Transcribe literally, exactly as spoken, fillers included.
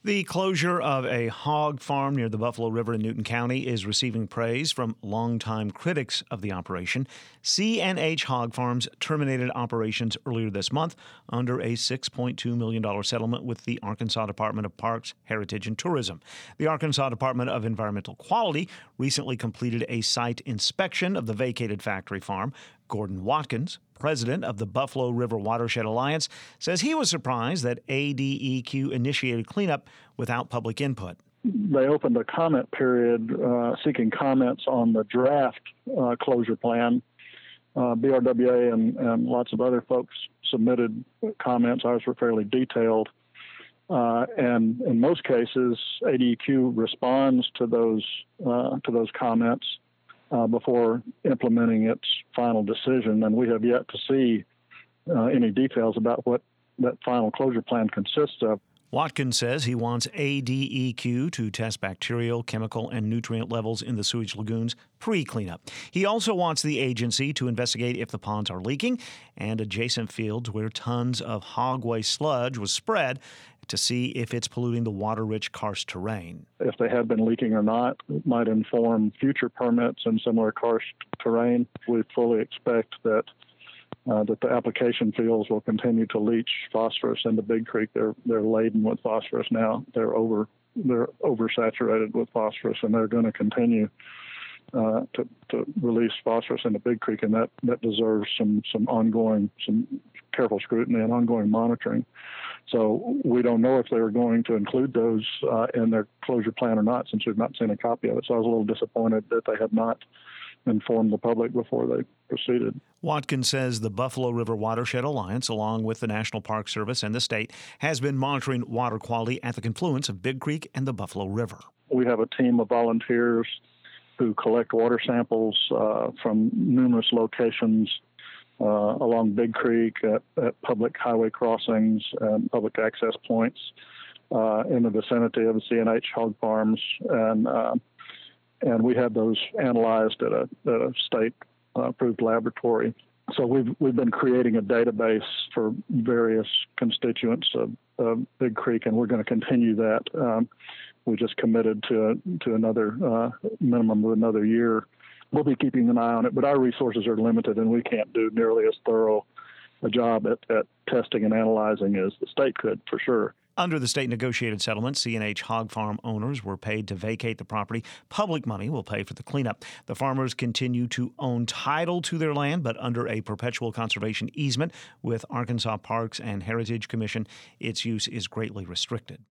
The closure of a hog farm near the Buffalo River in Newton County is receiving praise from longtime critics of the operation. C and H Hog Farms terminated operations earlier this month under a six point two million dollars settlement with the Arkansas Department of Parks, Heritage, and Tourism. The Arkansas Department of Environmental Quality recently completed a site inspection of the vacated factory farm. Gordon Watkins, president of the Buffalo River Watershed Alliance, says he was surprised that A D E Q initiated cleanup without public input. They opened a comment period uh, seeking comments on the draft uh, closure plan. Uh, B R W A and, and lots of other folks submitted comments. Ours were fairly detailed. Uh, and in most cases, A D E Q responds to those uh, to those comments Uh, before implementing its final decision, and we have yet to see uh, any details about what that final closure plan consists of. Watkins says he wants A D E Q to test bacterial, chemical, and nutrient levels in the sewage lagoons pre-cleanup. He also wants the agency to investigate if the ponds are leaking and adjacent fields where tons of hog waste sludge was spread to see if it's polluting the water-rich karst terrain. If they have been leaking or not, it might inform future permits in similar karst terrain. We fully expect that uh, that the application fields will continue to leach phosphorus into Big Creek. They're they're laden with phosphorus now. They're over they're oversaturated with phosphorus, and they're going to continue uh, to to release phosphorus into Big Creek, and that that deserves some some ongoing some careful scrutiny and ongoing monitoring. So we don't know if they're going to include those uh, in their closure plan or not, since we've not seen a copy of it. So I was a little disappointed that they had not informed the public before they proceeded. Watkins says the Buffalo River Watershed Alliance, along with the National Park Service and the state, has been monitoring water quality at the confluence of Big Creek and the Buffalo River. We have a team of volunteers who collect water samples uh, from numerous locations Uh, along Big Creek, at, at public highway crossings and public access points uh, in the vicinity of the C and H hog farms, and uh, and we had those analyzed at a, at a state uh, approved laboratory. So we've we've been creating a database for various constituents of, of Big Creek, and we're going to continue that. Um, we just committed to to another uh, minimum of another year. We'll be keeping an eye on it, but our resources are limited, and we can't do nearly as thorough a job at, at testing and analyzing as the state could, for sure. Under the state negotiated settlement, C and H hog farm owners were paid to vacate the property. Public money will pay for the cleanup. The farmers continue to own title to their land, but under a perpetual conservation easement with Arkansas Parks and Heritage Commission, its use is greatly restricted.